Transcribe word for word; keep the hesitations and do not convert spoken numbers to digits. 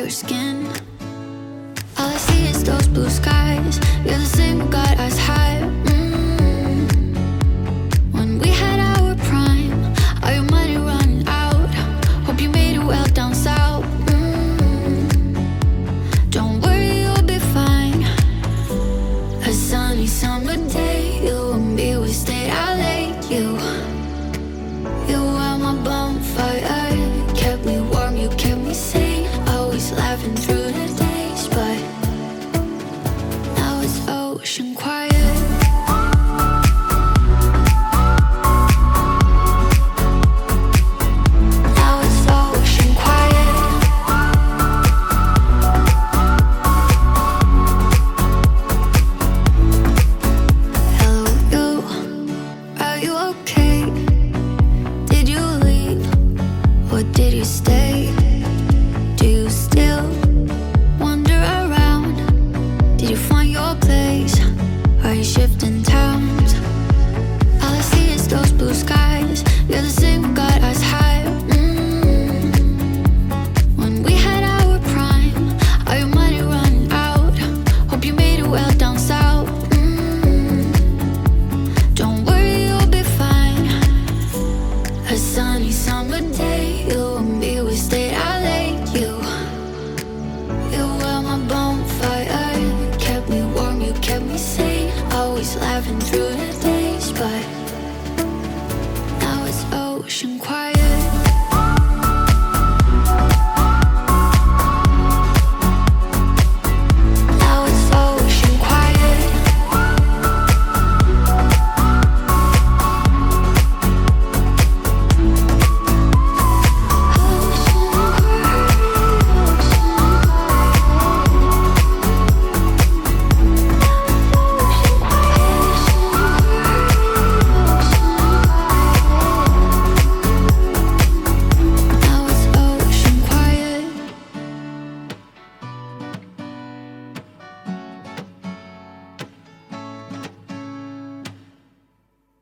your skin. All I see is those blue skies. You're the same who got us high. Mm. When we had our prime, all your money running out. Hope you made it well down south. Mm. Don't worry, you'll be fine. A sunny summer day, you and me, we stayed out late. You, you were my bonfire. Kept me warm, you kept me sane. Always laughing through the days, but now it's ocean quiet. Now it's ocean quiet. Hello, you. Are you okay? Did you leave or did you stay? Do you still wander around? Did you find your place? Are you shifting towns? All I see is those blue skies. You're the same who got us high. Mm. When we had our prime, all your money running out. Hope you made it well down south. Mm. Don't worry, you'll be fine. A sunny summer day, you and me, we stayed out late. You, you were my bonfire. Kept me warm, you kept me sane. Always laughing through the days, but now it's ocean quiet.